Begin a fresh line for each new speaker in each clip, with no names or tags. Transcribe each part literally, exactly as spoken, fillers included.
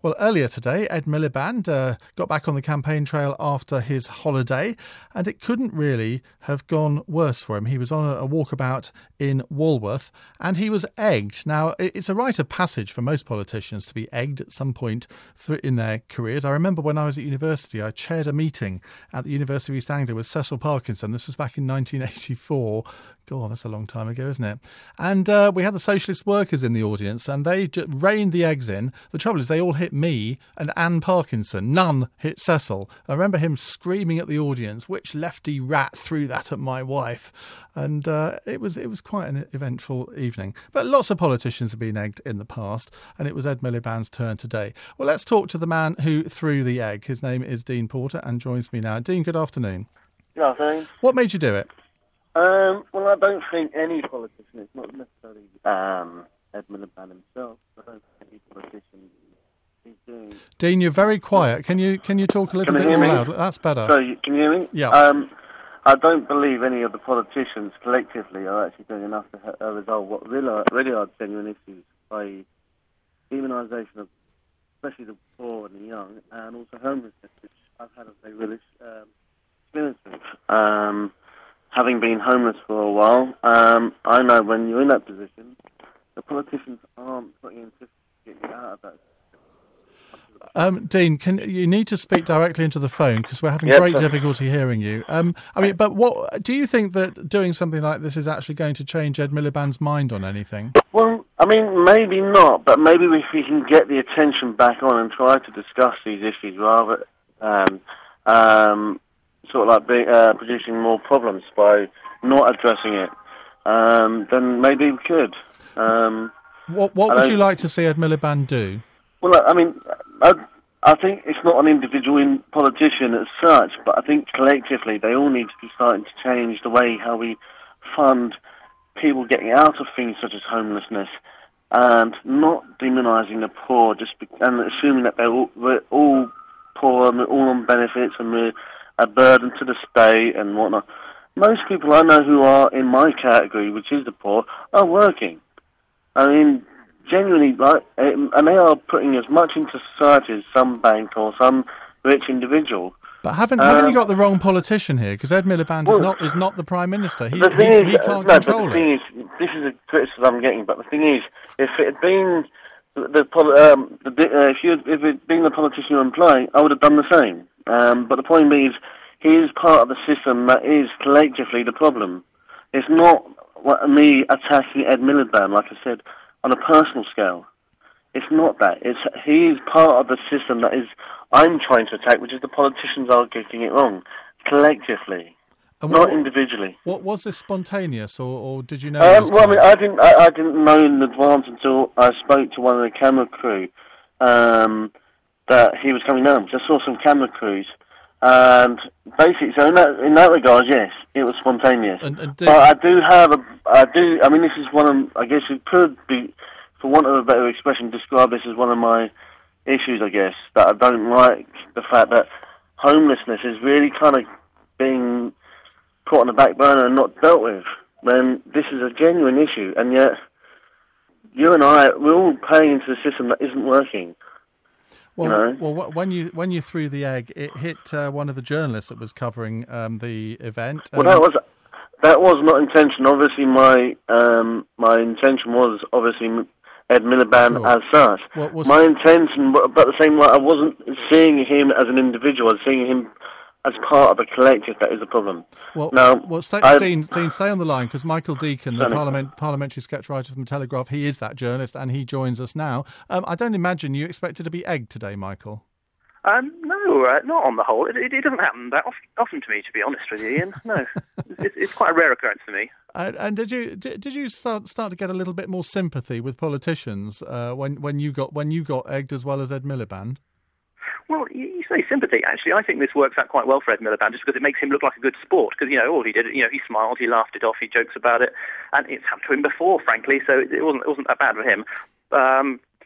Well, earlier today, Ed Miliband uh, got back on the campaign trail after his holiday, and it couldn't really have gone worse for him. He was on a, a walkabout in Walworth, and he was egged. Now, it's a rite of passage for most politicians to be egged at some point through in their careers. I remember when I was at university, I chaired a meeting at the University of East Anglia with Cecil Parkinson. This was back in nineteen eighty-four. God, that's a long time ago, isn't it? And uh, we had the socialist workers in the audience, and they j- rained the eggs in. The trouble is they all hit me and Anne Parkinson. None hit Cecil. I remember him screaming at the audience, "Which lefty rat threw that at my wife?" And uh, it was it was quite an eventful evening. But lots of politicians have been egged in the past, and it was Ed Miliband's turn today. Well, let's talk to the man who threw the egg. His name is Dean Porter and joins me now. Dean, good afternoon.
Good afternoon.
What made you do it?
Um, well, I don't think any politician, it's not necessarily um, Ed Miliband himself, I don't think any politician is doing...
Dean, you're very quiet. Can you can you talk a little
Can
bit
you
more
hear me?
loud? That's better.
Sorry, can you hear me?
Yeah.
Um, I don't believe any of the politicians collectively are actually doing enough to uh, resolve what really are, really are genuine issues, that is demonisation of especially the poor and the young, and also homelessness, which I've had a really um, experience with. Um, having been homeless for a while, um, I know when you're in that position, the politicians aren't putting in systems to get you out of that.
Um, Dean, can you need to speak directly into the phone because we're having
Yep.
great difficulty hearing you. Um, I mean, but what do you think that doing something like this is actually going to change Ed Miliband's mind on anything?
Well, I mean, maybe not, but maybe if we can get the attention back on and try to discuss these issues rather um, um, sort of like be, uh, producing more problems by not addressing it, um, then maybe we could. Um,
What What
I
would
don't-
you like to see Ed Miliband do?
Well, I mean, I, I think it's not an individual in politician as such, but I think collectively they all need to be starting to change the way how we fund people getting out of things such as homelessness and not demonising the poor just be, and assuming that they're all, we're all poor and we're all on benefits and we're a burden to the state and whatnot. Most people I know who are in my category, which is the poor, are working. I mean, genuinely, like, and they are putting as much into society as some bank or some rich individual.
But haven't haven't
Um,
you got the wrong politician here? Because Ed Miliband is
well,
not is not the Prime Minister. He
the thing
he,
is,
he
uh,
can't
no, but
control
the
it.
thing is, this is a criticism I'm getting. But the thing is, if it had been the, the poli- um, the uh, if you had, if it had been the politician you employ, I would have done the same. Um, but the point being is, he is part of the system that is collectively the problem. It's not what, me attacking Ed Miliband, like I said, on a personal scale. It's not that. It's he is part of the system that is I'm trying to attack, which is the politicians are getting it wrong collectively,
And
not
what,
individually.
what was this spontaneous, or, or did you know?
Um,
it was
well, I mean,
coming?
I didn't. I, I didn't know in advance until I spoke to one of the camera crew um, that he was coming down. Just saw some camera crews, and basically, so in that in that regard, yes, it was spontaneous.
And, and did,
But I do have a. I do. I mean, this is one of. I guess it could be, for want of a better expression, describe this as one of my issues. I guess that I don't like the fact that homelessness is really kind of being put on the back burner and not dealt with, when this is a genuine issue, and yet you and I, we're all paying into the system that isn't working.
well,
you know?
well, wh- when you when you threw the egg, it hit uh, one of the journalists that was covering um, the event.
Well, that was that was not intention. Obviously, my um, my intention was obviously Ed Miliband
Sure.
as such.
What was-
My intention, but but at the same way, I wasn't seeing him as an individual. I was seeing him as part of a collective. That is the problem.
Well,
Now,
well stay,
I-
Dean, Dean, stay on the line because Michael Deacon, the
Certainly.
parliament, parliamentary sketch writer from the Telegraph, he is that journalist and he joins us now. Um, I don't imagine you expected to be egged today, Michael.
Um, no, uh, not on the whole. It, it, it doesn't happen that often, often to me, to be honest with you, Ian. No, it's, it's quite a rare occurrence for me.
And, and did you did, did you start start to get a little bit more sympathy with politicians uh, when when you got when you got egged as well as Ed Miliband?
Well, you, you say sympathy. Actually, I think this works out quite well for Ed Miliband, just because it makes him look like a good sport. Because you know, all he did, you know, he smiled, he laughed it off, he jokes about it, and it's happened to him before, frankly. So it, it wasn't it wasn't that bad for him. Um,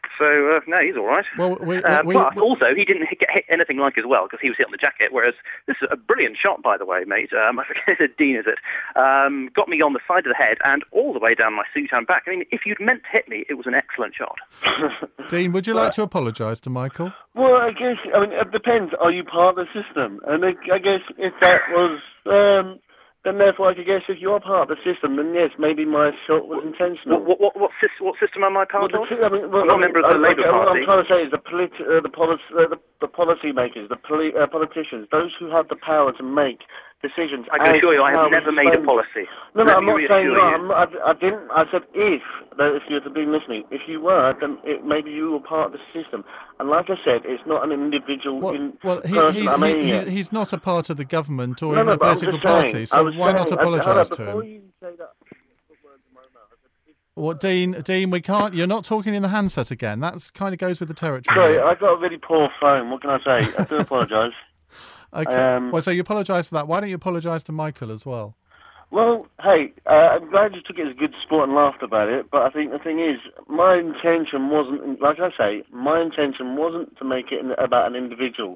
So, uh, no, he's all right.
Well, we,
uh,
we,
but
we,
also, he didn't get hit anything like as well, because he was hit on the jacket, whereas this is a brilliant shot, by the way, mate. Um, I forget Dean, is it? Um, got me on the side of the head and all the way down my suit and back. I mean, if you'd meant to hit me, it was an excellent shot.
Dean, would you like to apologise to Michael?
Well, I guess, I mean, it depends. Are you part of the system? And I, I guess if that was... Um, Then therefore, I could guess if you're part of the system, then yes, maybe my shot was intentional.
What what what, what, what system am I part
well,
of?
The, I mean, well,
I'm not a
I mean,
member of the
I,
Labour
okay,
Party.
What I'm trying to say is the politi- uh, the, policy, uh, the, the policy makers, the poli- uh, politicians, those who have the power to make decisions.
I can assure you, I have never made a policy.
No, no, I'm not
Let me
saying
reassure
that.
you.
I'm not, I, I didn't. I said if. That if you'd have been listening, if you were, then it, maybe you were part of the system. And like I said, it's not an individual
Well,
in
well he,
person.
he,
I mean,
he,
yeah.
he, he's not a part of the government or
no,
even
no,
a
but I'm
political
just saying,
party,
I
so
was
why
saying,
not
I-
apologise
I-
to
before
him?
you say that, put words in my mouth, I said, if-
Well, Dean, Dean, we can't. You're not talking in the handset again. That kind of goes with the territory.
Sorry,
here.
I got a really poor phone. What can I say? I do apologise.
Okay.
um,
well, so you apologise for that. Why don't you apologise to Michael as well?
Well, hey, uh, I'm glad you took it as a good sport and laughed about it, but I think the thing is, my intention wasn't, like I say, my intention wasn't to make it about an individual.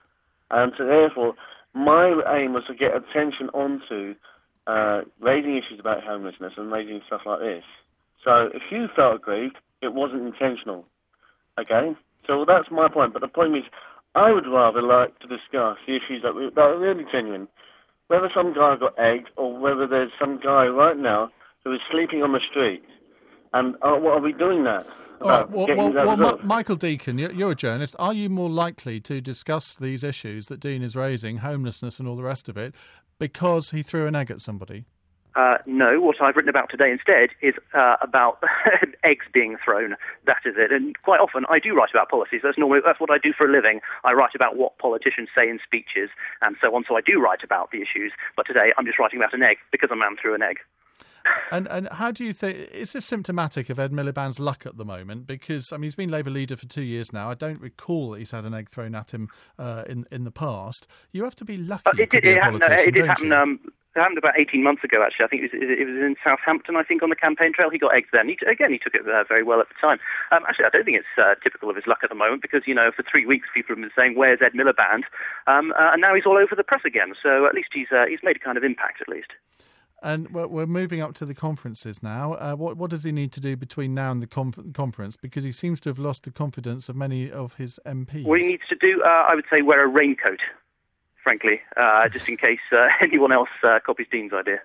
And so therefore, my aim was to get attention onto uh, raising issues about homelessness and raising stuff like this. So if you felt aggrieved, it wasn't intentional. Okay? So that's my point. But the point is, I would rather like to discuss the issues that, we, that are really genuine. Whether some guy got egged or whether there's some guy right now who is sleeping on the street. And uh, what are we doing that?
All right. Well,
getting
well,
that
well Ma-
result?
Michael Deacon, you're, you're a journalist. Are you more likely to discuss these issues that Dean is raising, homelessness and all the rest of it, because he threw an egg at somebody?
Uh, no, what I've written about today instead is uh, about eggs being thrown. That is it. And quite often I do write about policies. That's normally that's what I do for a living. I write about what politicians say in speeches and so on. So I do write about the issues. But today I'm just writing about an egg because a man threw an egg.
And and how do you think, is this symptomatic of Ed Miliband's luck at the moment? Because, I mean, he's been Labour leader for two years now. I don't recall that he's had an egg thrown at him uh, in, in the past. You have to be lucky
Uh, it
to
did,
be
it
a
happened,
politician,
it did
don't
happen,
you?
um, it happened about eighteen months ago, actually. I think it was, it was in Southampton, I think, on the campaign trail. He got eggs then. He, again, he took it uh, very well at the time. Um, actually, I don't think it's uh, typical of his luck at the moment because, you know, for three weeks people have been saying, where's Ed Miliband? Um, uh, and now he's all over the press again. So at least he's uh, he's made a kind of impact, at least.
And we're we're moving up to the conferences now. Uh, what what does he need to do between now and the conf- conference? Because he seems to have lost the confidence of many of his M Ps.
What he needs to do, uh, I would say, wear a raincoat, frankly, uh, just in case uh, anyone else uh, copies Dean's idea.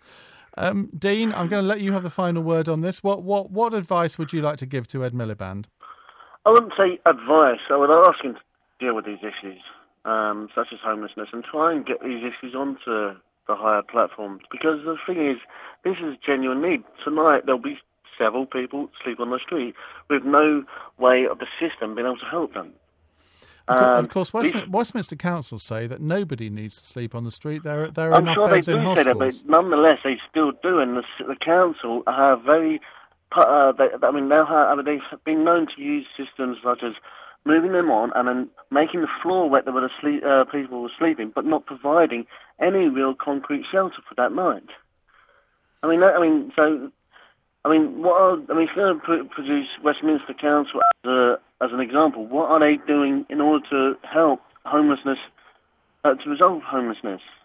Um, Dean, I'm going to let you have the final word on this. What what what advice would you like to give to Ed Miliband?
I wouldn't say advice. I would ask him to deal with these issues, um, such as homelessness, and try and get these issues onto the higher platforms. Because the thing is, this is a genuine need. Tonight there'll be several people sleep on the street with no way of the system being able to help them.
Of course,
Um,
of course
these-
Westminster, Westminster Council say that nobody needs to sleep on the street. There, there are
I'm
enough
sure they
beds
do
in
say that,
hostels.
but nonetheless, they still do. And the, the council have very, uh, they, I mean, now have, I mean, they've been known to use systems such as moving them on and then making the floor wet where the sleep, uh, people were sleeping, but not providing any real concrete shelter for that night. I mean, that, I mean, so, I mean, what are, I mean, if you're going to produce Westminster Council as a as an example, what are they doing in order to help homelessness, uh, to resolve homelessness?